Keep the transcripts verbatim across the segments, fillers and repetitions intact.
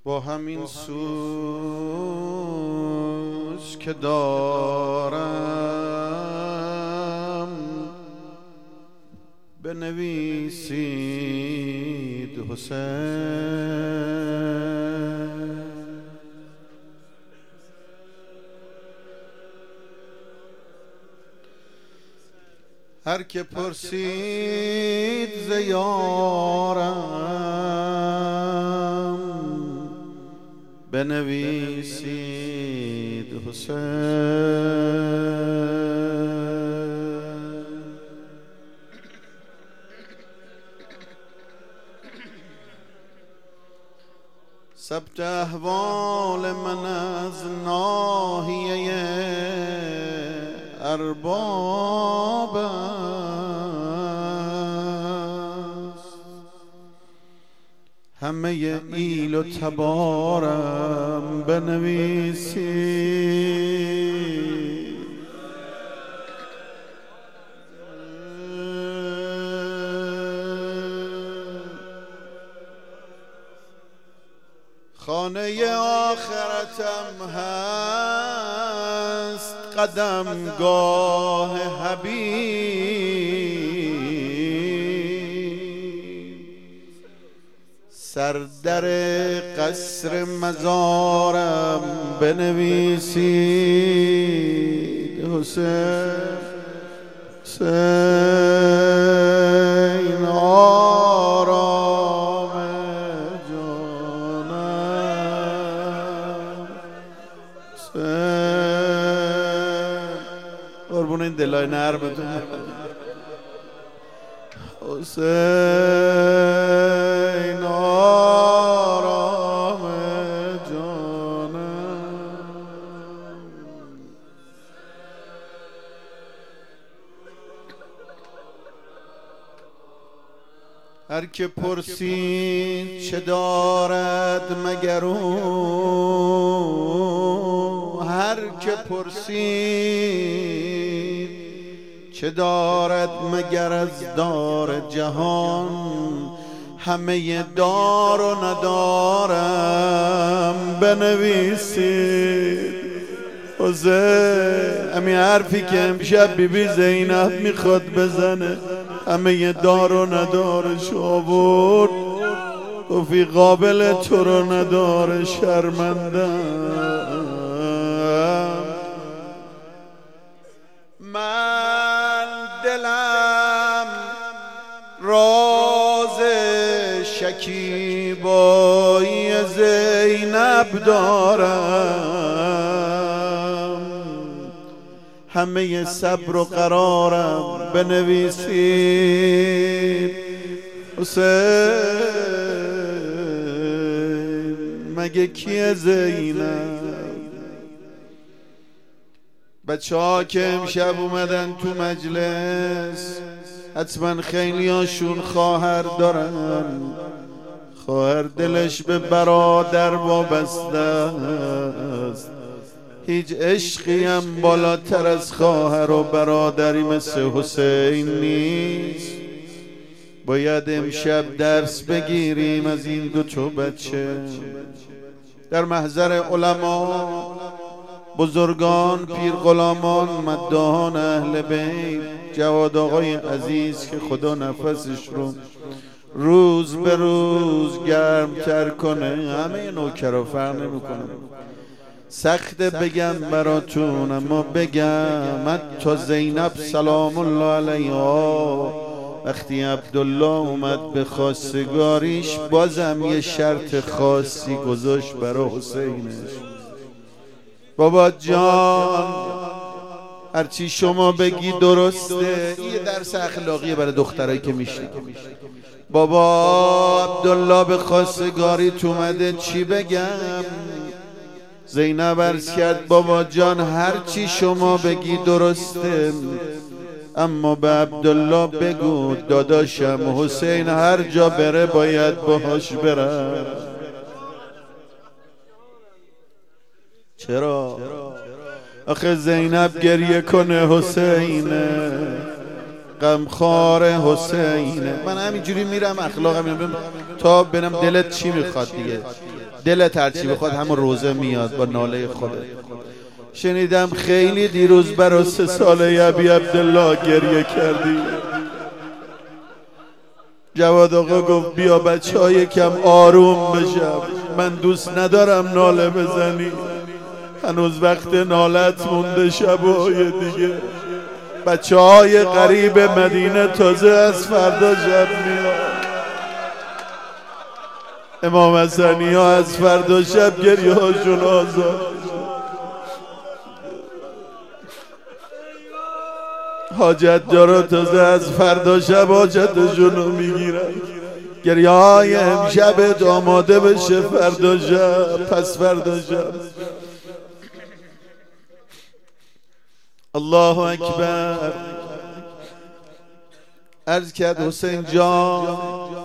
با همین سوز که دارم بنویسید حسین. هر که پرسید ز یارم بنویسید حسین. ثبت احوال من از ناحیه ارباب است، همه ایل و تبارم بنویسید. خانه آخرتم هست قدمگاه حبیب، سردر قصر مزارم بنویسید حسین. حسین آرام جانم، حسین قربون این دلای نرمتون. حسین آرام جانم. هر که پرسید چه دارد مگر او، هر که پرسید چه دارد مگر از دار جهان، همه دار و ندارم بنویسید حسین. همین حرفی که امشب بی بی زینب میخواد بزنه، همه دار و ندارش آورد، گفتی قابل تو رو نداره شرمندم. من دلم راز شکیبایی زینب دارم، همه صبر و قرارم بنویسید حسین. مگه کیه زینب؟ بچه ها که امشب اومدن تو مجلس حتما خیلی هاشون خواهر دارن، خواهر دلش به برادر وابسته است، هیچ عشقی هم بالاتر از خواهر و برادری مثل حسین نیست. باید امشب درس بگیریم از این دو تا بچه. در محضر علما، بزرگان، پیر غلامان، مداحان اهل بیت، جواد آقای عزیز که خدا نفسش رو روز به روز گرم تر کنه، همه نوکرا فرق نمیکنه. سخت بگم براتون اما بگم، حتی زینب سلام الله علیها وقتی عبدالله اومد به خواستگاریش بازم یه شرط خاصی گذاشت برای حسینش. بابا جان هرچی شما بگی درسته. یه درس اخلاقیه برای دخترایی که میشنید. بابا عبدالله به خواستگاریت اومده، چی بگم؟ زینب عرض کرد بابا جان هرچی شما بگی درسته، اما به عبدالله بگو داداشم حسین هر جا بره باید باهاش برم. چرا؟ آخه زینب گریه کنه حسینه، غمخوار حسینه. من همینجوری میرم اخلاقم میرم تا ببینم دلت چی میخواد دیگه. دلت هر چی بخواد همون روزه میاد با ناله خودت. شنیدم خیلی دیروز برای سه ساله ابی عبدالله گریه کردی. جواد آقا گفت بیا بچه ها یکم آروم بشم، من دوست ندارم ناله بزنی، هنوز وقت نالت مونده شبای دیگه. بچه های غریب مدینه تازه از فردا شب میاد. امام حسنی ها از فردا شب گریه هاشون آزاد. حاجت دارا تازه از فردا شب حاجتشون رو میگیرن. گریه های امشبت آماده بشه فردا شب، پس فردا شب. الله اکبر. عرض کرد حسین جان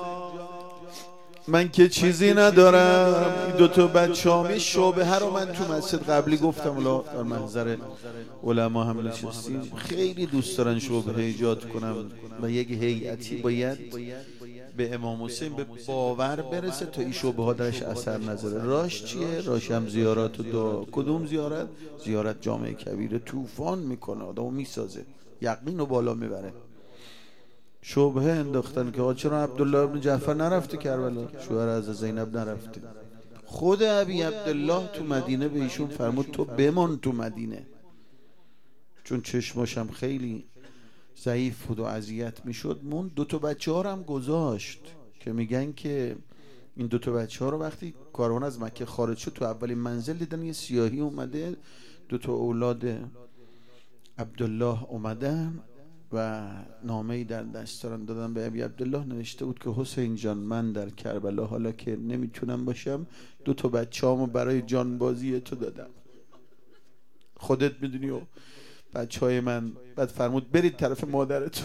من که چیزی ندارم، این دوتا بچه هامی شعبه رو من تو مسجد قبلی گفتم، اولا در محضر علما هم نشستیم، خیلی دوست دارن شعبه ایجاد کنم و یک هیئتی باید به امام حسین به باور برسه تا این شعبه ها درش اثر نذاره. راش چیه؟ راش هم زیارات و دعا. کدوم زیارت؟ زیارت جامعه کبیره طوفان میکنه، آدمو میسازه، یقین رو بالا میبره. شبهه انداختن که آقا چرا عبدالله ابن جعفر نرفته کربلا، شوهر از زینب نرفته. خود ابی عبدالله تو مدینه به ایشون فرمود تو بمان تو مدینه، چون چشماشم خیلی ضعیف بود و اذیت میشد. مون دو تا بچه ها رو هم گذاشت که میگن که این دو تا بچه ها رو وقتی کاروان از مکه خارج شد تو اولین منزل دیدن یه سیاهی اومده، دو تا اولاد عبدالله اومدن و نامه‌ای در دست دارن دادن به ابی عبدالله. نوشته بود که حسین جان من در کربلا حالا که نمیتونم باشم دو تا بچه‌امو برای جانبازی تو دادم، خودت میدونی و بچهای من. بعد فرمود برید طرف مادرتون.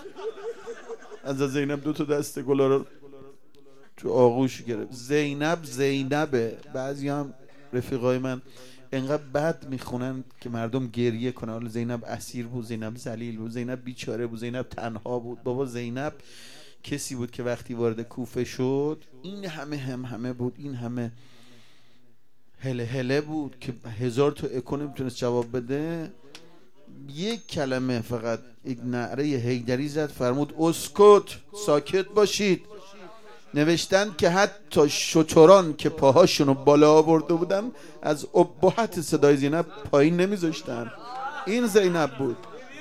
از زینب دو تا دست گلا رو تو آغوش گرفت. زینب زینبه. بعضی هم رفیقای من انقدر بد میخونن که مردم گریه کنن. حالا زینب اسیر بود، زینب ذلیل بود، زینب بیچاره بود، زینب تنها بود. بابا زینب کسی بود که وقتی وارد کوفه شد این همه هم همه بود، این همه هله هله بود که هزار تا اکو نمیتونست جواب بده. یک کلمه فقط یک نعره حیدری زد، فرمود اسکت، ساکت باشید. نوشتن که حتی شتران که پاهاشونو بالا آورده بودن از ابهت صدای زینب پایین نمیذاشتن. این زینب بود.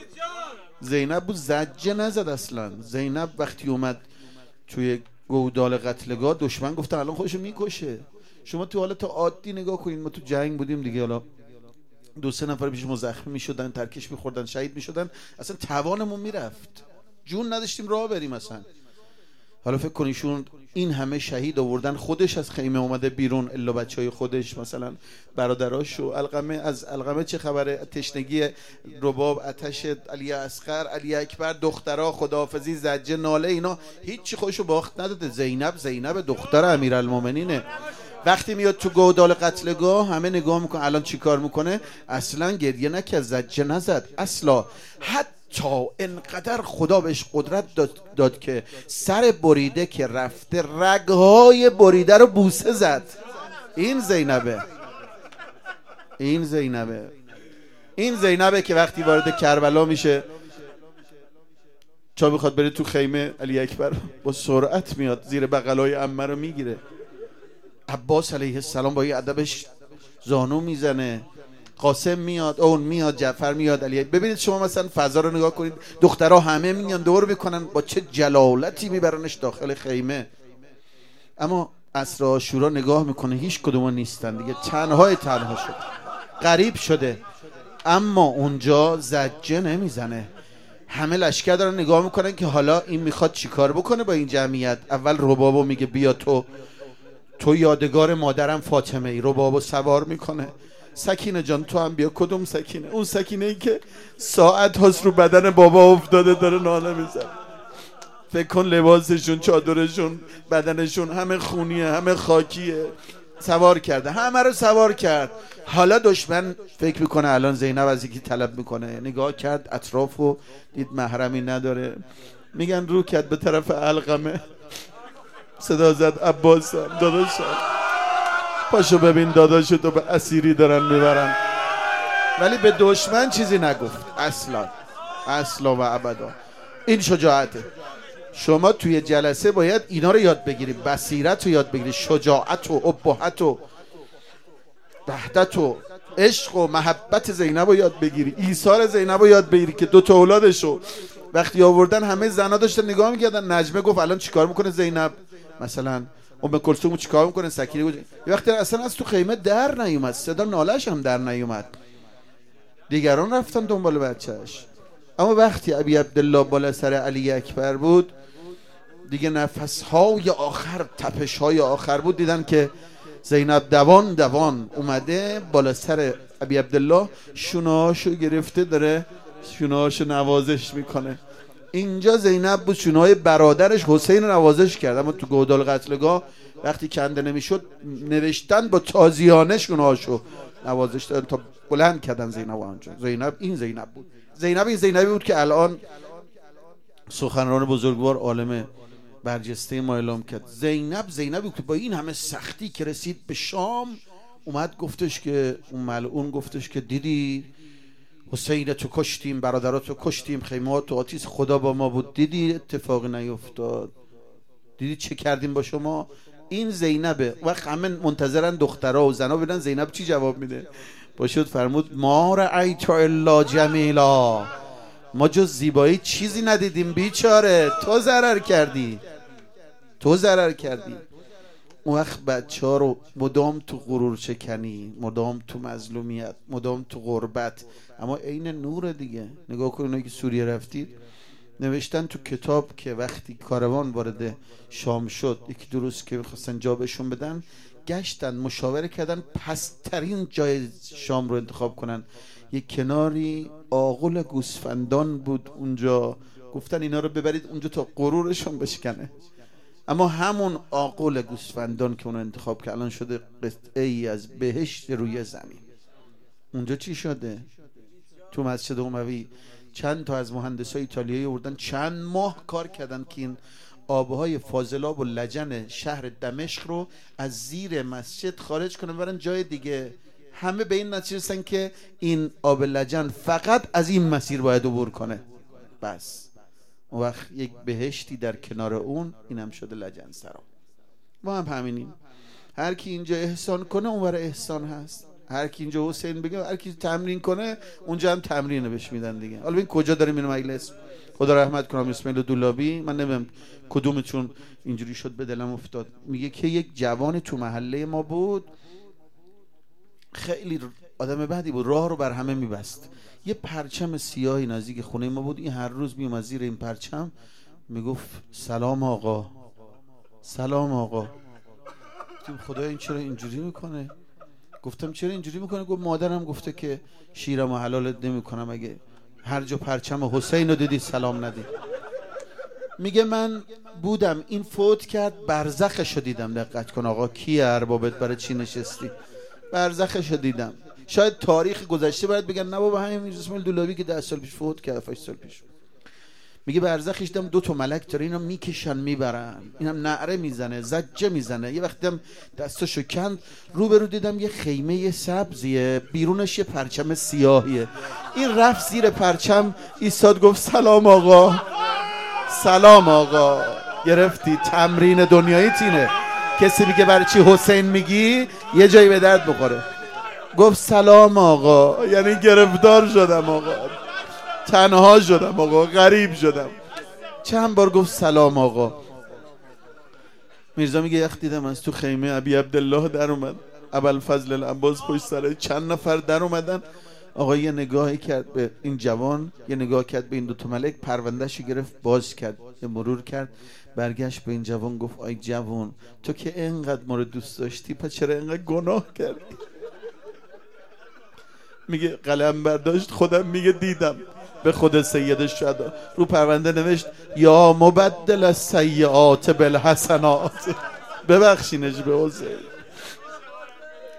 زینب بود، زجه نزد اصلا. زینب وقتی اومد توی گودال قتلگاه دشمن گفتن الان خودشو میکشه. شما تو حالت عادی نگاه کنید، ما تو جنگ بودیم دیگه، حالا دو سه نفر پیش ما زخمی میشدن، ترکش میخوردن، شهید میشدن، اصلا توانمون میرفت، جون نداشتیم راه بریم اصلا. حالا فکر کنیشون این همه شهید آوردن، خودش از خیمه اومده بیرون الا بچهای خودش مثلا برادراش. و القمه از القمه چه خبره؟ تشنگی، رباب، آتش، علی اصغر، علی اکبر، دخترها، خداحافظی، زجه، ناله، اینا هیچی خودشو باخت نداده. زینب زینب دختر امیرالمومنینه. وقتی میاد تو گودال قتلگاه همه نگاه میکنه الان چی کار میکنه، اصلا گریه نکرد، زجه نزد اصلا. حتی تا انقدر خدا بهش قدرت داد, داد که سر بریده که رفته رگهای بریده رو بوسه زد. این زینبه. این زینبه. این زینبه که وقتی وارد کربلا میشه چا میخواد بره تو خیمه، علی اکبر با سرعت میاد زیر بغلای عمه رو میگیره. عباس علیه السلام با یه ادبش زانو میزنه. قاسم میاد، اون میاد، جعفر میاد، علی. ببینید شما مثلا فضا رو نگاه کنید، دخترها همه میان دور میکنن، با چه جلالتی میبرنش داخل خیمه. اما عصر عاشورا نگاه میکنه هیچ کدوم نیستن دیگه، تنهای تنها شده، غریب شده. اما اونجا زجه نمیزنه، همه لشکر دارن نگاه میکنن که حالا این میخواد چیکار بکنه با این جمعیت. اول ربابو میگه بیا تو تو یادگار مادرم فاطمه ای. ربابو سوار میکنه. سکینه جان تو هم بیا. کدوم سکینه؟ اون سکینه ای که ساعت هاست رو بدن بابا افتاده داره ناله میزنه. فکر کن لباسشون، چادرشون، بدنشون همه خونیه، همه خاکیه، سوار کرده، همه رو سوار کرد. حالا دشمن فکر میکنه الان زینب از یکی طلب میکنه، نگاه کرد اطرافو دید محرمی نداره، میگن رو کرد به طرف علقمه، صدا زد عباسم داداشم پاشو ببین داداشتو به اسیری دارن میبرن. ولی به دشمن چیزی نگفت اصلا اصلا و ابدا. این شجاعته. شما توی جلسه باید اینا رو یاد بگیری، بصیرت رو یاد بگیری، شجاعت و ابهت و وحدت و عشق و محبت زینب رو یاد بگیری، ایثار زینب رو یاد بگیری که دو تا اولادشو وقتی آوردن همه زنا داشتن نگاه میکردن. نجمه گفت الان چیکار میکنه زینب، مثلا ام کلثوم چیکار میکنه، سکینه بود. یه وقتی اصلا از تو خیمه در نیومد، صدا نالش هم در نیومد، دیگران رفتن دنبال بچهش. اما وقتی ابی عبدالله بالا سر علی اکبر بود دیگه نفسهای آخر، تپشهای آخر بود، دیدن که زینب دوان دوان اومده بالا سر ابی عبدالله، شونهاشو گرفته داره شونهاشو نوازش میکنه. اینجا زینب بود شونه‌های برادرش حسین نوازش کرد. اما تو گودال قتلگاه وقتی کنده نمیشد نوشتن با تازیانه شونهاشو نوازش دادن تا بلند کردن زینب آنجا. زینب این زینب بود. زینب این زینبی بود که الان سخنران بزرگوار عالم برجسته ما اعلام کرد. زینب زینبی بود که با این همه سختی که رسید به شام اومد گفتش که اون ملعون گفتش که دیدی حسین تو کشتیم، برادراتو کشتیم، خیمات و آتیش، خدا با ما بود، دیدی اتفاقی نیفتاد، دیدی چه کردیم با شما. این زینبه. وقت همه منتظرن دخترها و زنا بدن زینب چی جواب میده. باشد فرمود ما رأیت الا جمیلا، ما جز زیبایی چیزی ندیدیم بیچاره، تو ضرر کردی تو ضرر کردی. اون وقت بچه ها رو مدام تو غرور شکنی، مدام تو مظلومیت، مدام تو غربت، اما عین نور دیگه. نگاه کنید که سوریه رفتید نوشتن تو کتاب که وقتی کاروان وارد شام شد یکی دو روز که می‌خواستن جا بهشون بدن، گشتن مشاوره کردن پسترین جای شام رو انتخاب کنن. یک کناری آغل گوسفندان بود اونجا، گفتن اینا رو ببرید اونجا تا غرورشون بشکنه. اما همون آغل گوسفندان که اونو انتخاب که الان شده قطعه ای از بهشت روی زمین. اونجا چی شده؟ تو مسجد اموی چند تا از مهندسای ایتالیایی آوردن، چند ماه کار کردن که این آبهای فاضلاب و لجن شهر دمشق رو از زیر مسجد خارج کنن برن جای دیگه. همه به این نتیجه رسیدن که این آب لجن فقط از این مسیر باید عبور کنه. بس اون وقت یک بهشتی در کنار اون، اینم شده لجن سرا. ما هم همینیم، هر کی اینجا احسان کنه اونور احسان هست، هر کی اینجا حسین بگه، هر کی تمرین کنه اونجا هم تمرین بهش میدن دیگه. حالا ببین کجا داریم این مجلس. خدا رحمت کنم اسماعیل دولابی، من نمیدونم کدومتون اینجوری شد به دلم افتاد، میگه که یک جوانی تو محله ما بود، خیلی آدم بعدی بود، راه رو بر همه میبست. یه پرچم سیاهی نزدیک خونه ما بود، این هر روز میومد زیر این پرچم میگفت سلام آقا، سلام آقا. گفتم خدا این چرا اینجوری میکنه؟ گفتم چرا اینجوری میکنه؟ گفت مادرم گفته که شیرم و حلالت نمیکنم اگه هر جا پرچم حسین رو دیدی سلام ندی. میگه من بودم این فوت کرد، برزخش رو دیدم. دقت کن آقا کیه اربابت، برای چی نشستی؟ برزخش رو دیدم. شاید تاریخ گذشته باید بگن نه بابا همین اسماعیل دولابی که ده سال پیش فوت کرد، هشت سال پیش. میگه برزخش دیدم دو تا ملک داره اینا میکشن میبرن، اینم نعره میزنه زجه میزنه. یه وقتی دیدم دستاشو کند، رو به رو دیدم یه خیمه سبزیه، بیرونش یه پرچم سیاهیه. این رفت زیر پرچم ایستاد گفت سلام آقا، سلام آقا. گرفتی تمرین دنیایی تینه. کسی میگه برای چی حسین میگی یه جایی به درد بخوره. گفت سلام آقا، یعنی گرفتار شدم آقا، تنها شدم آقا، غریب شدم. چند بار گفت سلام آقا. میرزا میگه یخ دیدم از تو خیمه ابی عبدالله در اومد، ابوالفضل العباس پشت سر چند نفر در اومدن. آقا یه نگاهی کرد به این جوان، یه نگاه کرد به این دوتا ملک، پروندهشو گرفت باز کرد، یه مرور کرد، برگشت به این جوان گفت آی جوان تو که اینقدر ما رو دوست داشتی پس چرا اینقدر گناه کردی؟ میگه قلم برداشت، خودم میگه دیدم به خود سید الشهدا رو پرونده نوشت یا مبدل السیئات بالحسنات، ببخشینش به حسین.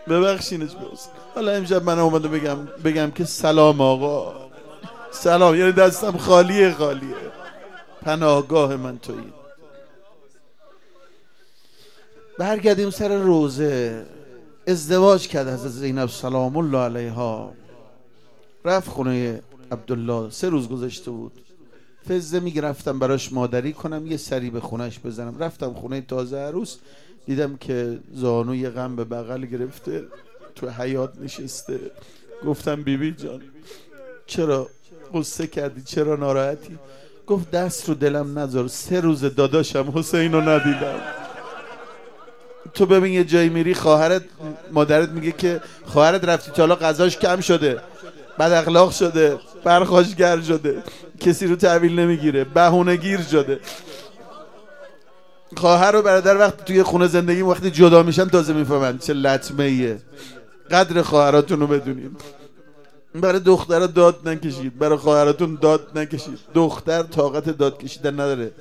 ببخشینش بس. حالا امشب من اومده بگم بگم که سلام آقا، سلام، یعنی دستم خالیه خالیه، پناهگاه من تویی. برگردیم سر روزه. ازدواج کرد حضرت زینب سلام الله علیها، رفت خونه عبدالله، سه روز گذشته بود. فزه میگه رفتم براش مادری کنم، یه سری به خونش بزنم. رفتم خونه تازه عروس، دیدم که زانوی غم به بغل گرفته تو حیاط نشسته. گفتم بیبی جان چرا قصه کردی، چرا ناراحتی؟ گفت دست رو دلم نذار، سه روز داداشم حسین رو ندیدم. تو ببین یه جایی میری خواهرت مادرت میگه که خواهرت رفتی تا حالا غذاش کم شده، بد اخلاق شده، پرخاشگر شده، کسی رو تحویل نمیگیره، بهونه گیر شده. خواهر و برادر وقتی توی خونه زندگی وقتی جدا میشن تازه میفهمن چه لطمه ایه. قدر خواهراتون رو بدونید. برای دخترها داد نکشید، برای خواهراتون داد نکشید. دختر طاقت داد کشیدن نداره.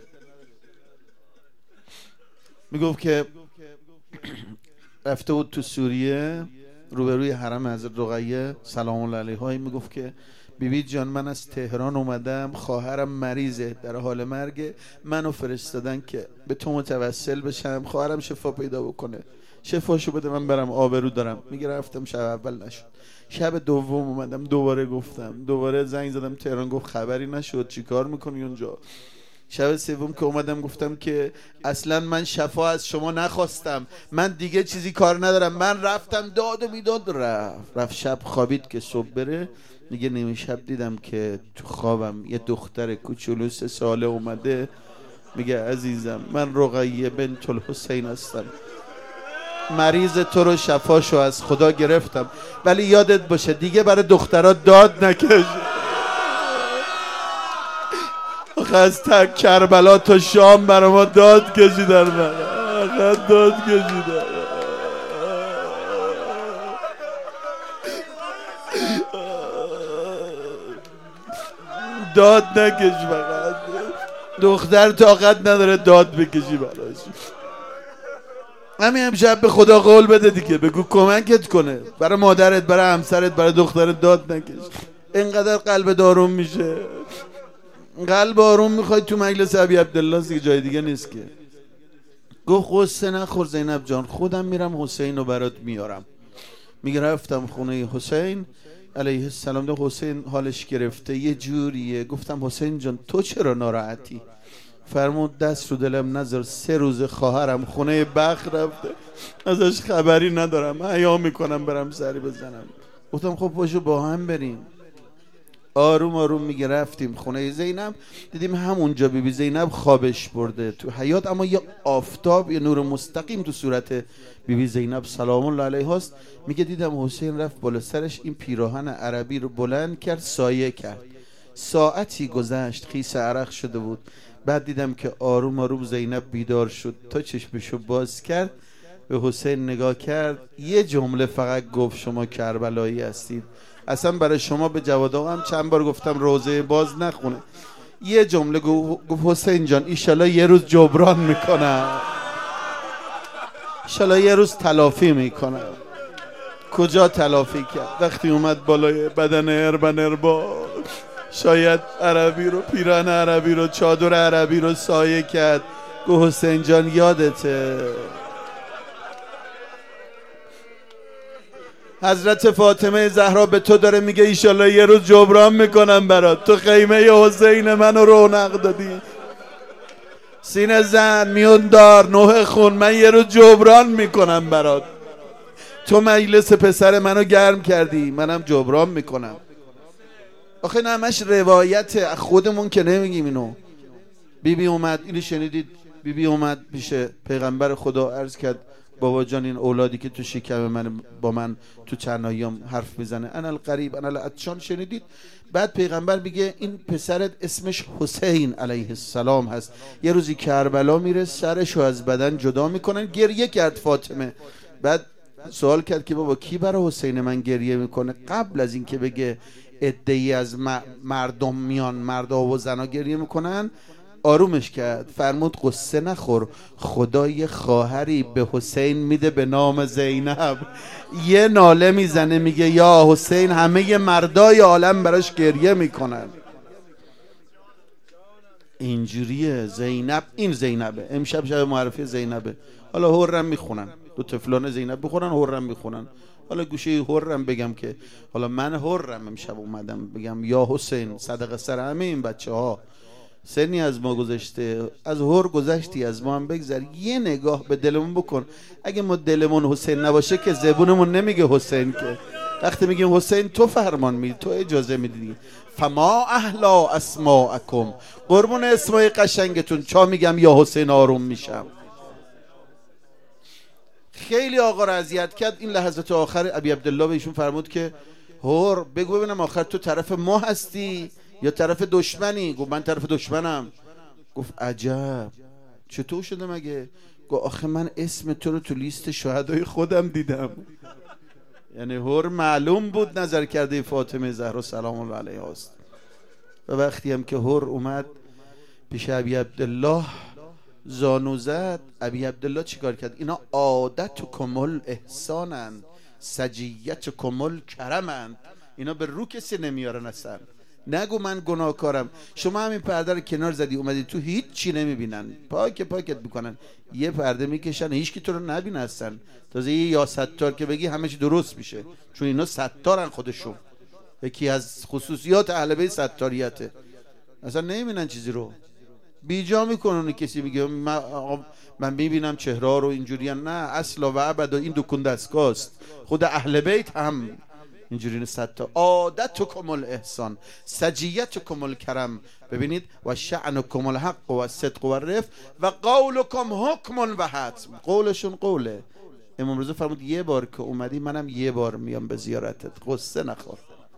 میگفت که رفته بود تو سوریه روبروی حرم حضرت رقیه سلام الله علیها، میگفت که بیبی جان من از تهران اومدم، خواهرم مریضه در حال مرگ، منو فرستادن که به تو متوسل بشم خواهرم شفا پیدا بکنه، شفاشو بده من برم، آبرو دارم. میگه رفتم شب اول نشد، شب دوم اومدم دوباره گفتم، دوباره زنگ زدم تهران، گفت خبری نشد، چیکار میکنی اونجا؟ شب سوم که اومدم گفتم که اصلا من شفا از شما نخواستم، من دیگه چیزی کار ندارم. من رفتم داد و بیداد، رفت رفت شب خوابید که صبح بره. میگه نیمه شب دیدم که تو خوابم یه دختر کوچولو سه ساله اومده، میگه عزیزم من رقیه بنت الحسین هستم، مریض تو رو شفاشو از خدا گرفتم، ولی یادت باشه دیگه برای دخترها داد نکش. از تک کربلا تا شام برای ما داد کشیدن، فقط داد کشیدن. داد نکش، فقط دختر طاقت نداره داد بکشی براش. همین امشب به خدا قول بده دیگه، بگو کمکت کنه، برای مادرت، برای همسرت، برای دخترت داد نکش. اینقدر قلب داروم میشه، قلب آروم میخوای تو مجلس ابی عبدالله دیگه، جای دیگه نیست که. گفت قصه نخور زینب جان، خودم میرم حسین رو برات میارم. میگه رفتم خونه حسین علیه السلام، ده حسین حالش گرفته یه جوریه. گفتم حسین جان تو چرا ناراحتی؟ فرمود دست رو دلم نذار، سه روز خواهرم خونه بخ رفته ازش خبری ندارم، حیا میکنم برم سری بزنم. گفتم خب پاشو با هم بریم. آروم آروم میگه رفتیم خونه زینب، دیدیم همونجا بیبی بی زینب خوابش برده تو حیاط، اما یه آفتاب، یه نور مستقیم تو صورت بیبی بی زینب سلام الله علیها است. میگه دیدم حسین رفت بالا سرش این پیراهن عربی رو بلند کرد، سایه کرد. ساعتی گذشت، خیس عرق شده بود. بعد دیدم که آروم آروم زینب بیدار شد، تا چشمشو باز کرد به حسین نگاه کرد، یه جمله فقط گفت شما کربلایی هستید. اصلا برای شما به جواد آقا هم چند بار گفتم روزه باز نخونه. یه جمله گفت حسین جان ایشالله یه روز جبران میکنم، ایشالله یه روز تلافی میکنم. کجا تلافی کرد؟ وقتی اومد بالای بدن اربن اربا، شاید عربی رو، پیران عربی رو، چادر عربی رو سایه کرد. گفت حسین جان یادته حضرت فاطمه زهرا به تو داره میگه ایشالله یه روز جبران میکنم برات، تو خیمه حسین منو رونق دادی، سینه زن میون دار نوه خون، من یه روز جبران میکنم برات، تو مجلس پسر منو گرم کردی، منم جبران میکنم. آخه نمش روایت خودمون که نمیگیم اینو. بیبی بی اومد، اینو شنیدید؟ بیبی بی اومد پیش پیغمبر خدا عرض کرد بابا جان این اولادی که تو شکم من با من تو چند ایام حرف میزنه، انا القریب انا العطشان، شنیدید؟ بعد پیغمبر میگه این پسرت اسمش حسین علیه السلام هست، یه روزی کربلا میره سرشو از بدن جدا میکنن. گریه کرد فاطمه. بعد سوال کرد که بابا کی برای حسین من گریه میکنه؟ قبل از اینکه بگه عده‌ای از مردم میان، مردا و زنا گریه میکنن، آرومش کرد، فرمود قصه نخور، خدا یه خواهری به حسین میده به نام زینب. یه ناله میزنه میگه یا حسین، همه مردای عالم براش گریه میکنن. اینجوریه زینب. این زینبه، امشب شب معرفی زینبه. حالا حرم میخونن، دو تفلان زینب بخونن، حرم میخونن. حالا گوشه حرم بگم که حالا من حرم امشب اومدم بگم یا حسین صدقه سر همه این بچه ها، سنی از ما گذشته، از حر گذشتی، از ما هم بگذر، یه نگاه به دلمون بکن. اگه ما دلمون حسین نباشه که زبونمون نمیگه حسین، که وقتی میگیم حسین تو فرمان میدی، تو اجازه میدی. فما اهلا اسماءکم، قربون اسمای قشنگتون چا میگم یا حسین آروم میشم. خیلی آقا را اذیت کرد. این لحظات آخر ابی عبدالله به ایشون فرمود که هور بگو ببینم آخر تو طرف ما هستی یا طرف دشمنی؟ گفت من طرف دشمنم. گفت عجب چطور شده مگه؟ گفت آخه من اسم تو رو تو لیست شهدای خودم دیدم. یعنی هور معلوم بود نظر کرده فاطمه زهرا سلام الله علیها است. و وقتی هم که هور اومد پیش ابی عبدالله زانو زد، ابی عبدالله چیکار کرد؟ اینا عادت و کمال احسانند، سجیت و کمال کرمند، اینا به رو کسی نمیارن اصلا. نگو من گناهکارم. شما همین پرده رو کنار زدی اومدی تو، هیچ چی نمیبینن، پاک پاکت میکنن، یه پرده میکشن هیچ کی تو رو نبینه اصلا. تازه یه یا ستار که بگی همه چی درست میشه، چون اینا ستارن خودشون. یکی از خصوصیات اهل بیت ستاریته، اصلا نمیبینن چیزی رو، بیجا میکنن. کسی میگه من, من میبینم چهره رو اینجوری، نه اصلا و ابدا این دکون دستگاست. خود اهل بیت هم اینجوری نیست. عادتکم الاحسان، سجیتکم الکرم. ببینید و شأنکم الحق و صدق و رفق و قولکم حکم و حتم. قولشون قوله. امام رضا فرمود یه بار که اومدی منم یه بار میام به زیارتت، قصه نخور.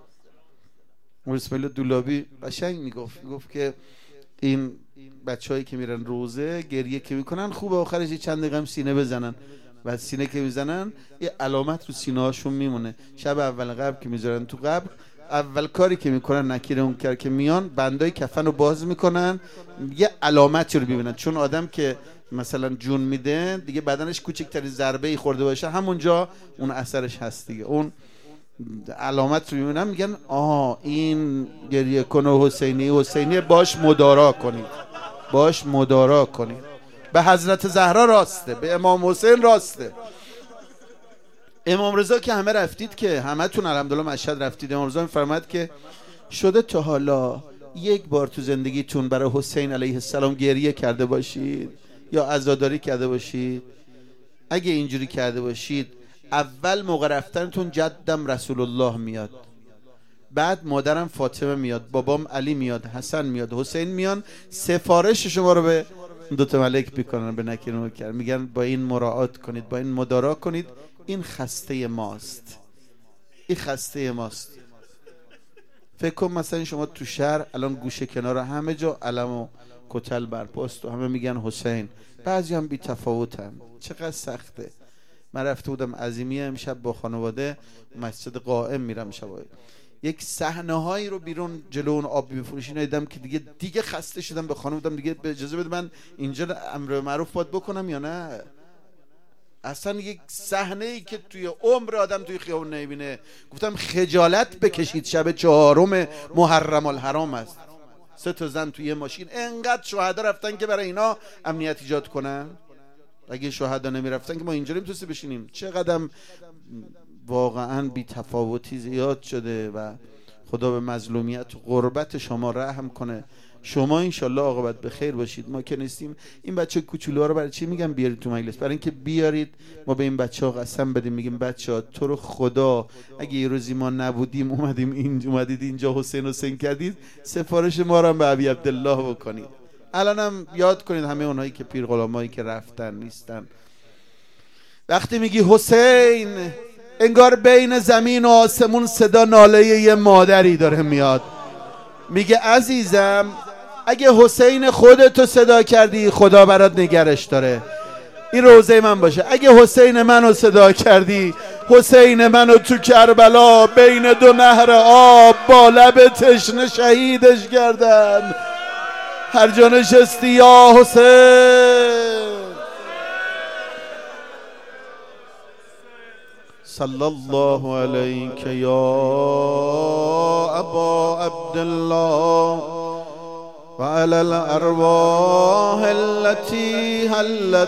بسم الله دولابی قشنگ میگفت، میگفت که این بچه‌هایی که میرن روزه گریه که میکنن خوبه آخرش چند دقیقه هم سینه بزنن. بعد سینه که میزنن یه علامت رو سینه هاشون میمونه. شب اول قبر که میذارن تو قبر، اول کاری که میکنن نکیر اون کار که میان بندای کفن رو باز میکنن، یه علامتی رو ببینن. چون آدم که مثلا جون میده دیگه بدنش کوچکترین ضربه ای خورده باشه همونجا اون اثرش هست دیگه. اون علامت رو میبینن میگن آه این گریه کنه حسینی حسینی، باش مدارا کنید، باش مدارا کنید. به حضرت زهرا راسته، به امام حسین راسته. امام رضا که همه رفتید، که همه تون الحمدلله مشهد رفتید، امام رضا میفرماید که شده تا حالا یک بار تو زندگیتون برای حسین علیه السلام گریه کرده باشید یا عزاداری کرده باشید؟ اگه اینجوری کرده باشید، اول موقع رفتنتون جدم رسول الله میاد، بعد مادرم فاطمه میاد، بابام علی میاد، حسن میاد، حسین میان، سفارش شما رو به دوتا ملک میکنن، به نکیر و منکر، میگن با این مراعات کنید، با این مدارا کنید، این خسته ماست، این خسته ماست. فکر کن مثلا شما تو شهر الان گوشه کنار همه جا علم و کتل برپاست و همه میگن حسین، بعضی هم بی تفاوتن. چقدر سخته. من رفته بودم عظیمیه امشب با خانواده، مسجد قائم میرم شبای، یک صحنه هایی رو بیرون جلو اون آب میفروشی دیدم که دیگه دیگه خسته شدم. به خانم بودم دیگه اجازه بده من اینجا امر معروف باید بکنم یا نه. اصلا یک صحنه ای که توی عمر آدم توی خیابون نمیبینه. گفتم خجالت بکشید، شب چهارم محرم الحرام است، سه تا زن توی ماشین، انقدر شهدا رفتن که برای اینا امنیت ایجاد کنن. اگه شهدا نمیرفتن که ما اینجا نمیتونستیم بشینیم. چقدر واقعا بی تفاوتی زیاد شده و خدا به مظلومیت و غربت شما رحم کنه. شما انشالله عاقبت به خیر باشید، ما که نیستیم. این بچه کوچولوها رو برای چی میگم بیارید تو مجلس؟ برای اینکه بیارید ما به این بچه ها قسم بدیم، میگیم بچه ها تو رو خدا اگه یه روزی ما نبودیم اومدیم اینجا، اومدید اینجا حسین حسین کردید، سفارش ما رو هم به ابی عبدالله بکنید. الانم یاد کنید همه اونایی که پیر غلامایی که رفتن نیستن، وقتی میگی حسین انگار بین زمین و آسمون صدا ناله یه مادری داره میاد، میگه عزیزم اگه حسین خودتو صدا کردی خدا برات نگرش داره، این روزه من باشه. اگه حسین منو صدا کردی، حسین منو تو کربلا بین دو نهر آب با لب تشنه شهیدش کردن. هر جا نشستی یا حسین صلی الله علیک یا ابا عبدالله و علی الارواح التي حلت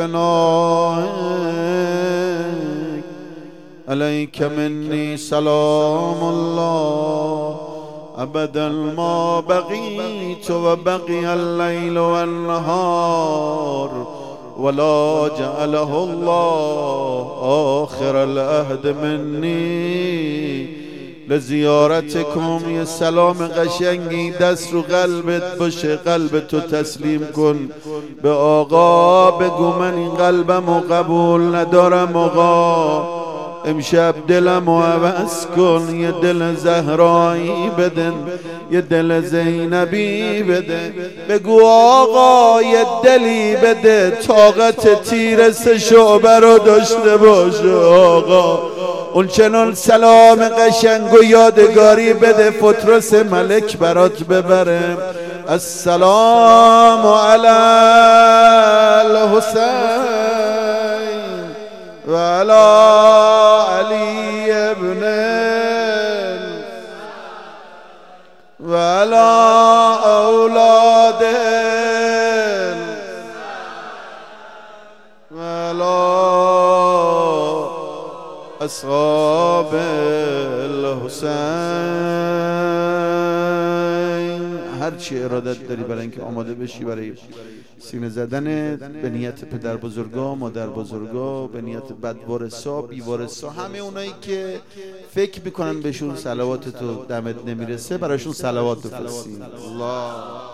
بفنائك علیک منی سلام الله ابدا ما بقیت و بقی اللیل و النهار ولا جعله الله آخر العهد منی لزیارتکم. یه سلام قشنگی دست رو قلبت باشه، قلبت تو تسلیم کن به آقا، بگو من این قلبمو قبول ندارم آقا، امشب دلمو عوض کن، یه دل زهرایی بدن، یه دل زینبی بده. بگو آقا یه دلی بده طاقت تیر سه شعبه رو داشته باشه آقا، اون چنان سلام قشنگ و یادگاری بده فترس ملک برات ببره. السلام علی الحسین و علی علی ابن و علی اولاد و علی اصحاب الحسین. هر چی ارادت داری برای اینکه آماده بشی برای سینه زدن به نیت پدر بزرگا، مادر بزرگا، به نیت بدوارسا، بیوارسا، همه اونایی که فکر میکنن بهشون صلوات تو دمت نمیرسه براشون صلوات بفرستین. الله